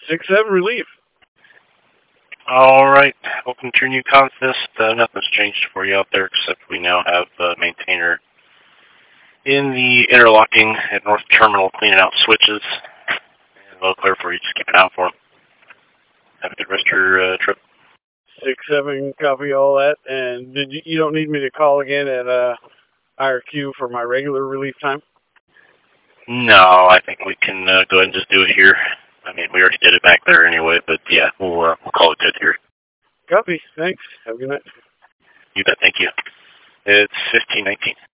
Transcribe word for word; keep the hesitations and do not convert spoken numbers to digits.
six seven relief. All right. Welcome to your new consist. Uh, nothing's changed for you out there except we now have a maintainer in the interlocking at North Terminal cleaning out switches. And we'll clear for you. Just keep an eye out for them. Have a good rest of your uh, trip. six seven, copy all that. And did you, you don't need me to call again at uh, I R Q for my regular relief time? No, I think we can uh, go ahead and just do it here. I mean, we already did it back there anyway, but yeah, we'll, uh, we'll call it good here. Copy. Thanks. Have a good night. You bet. Thank you. It's fifteen nineteen.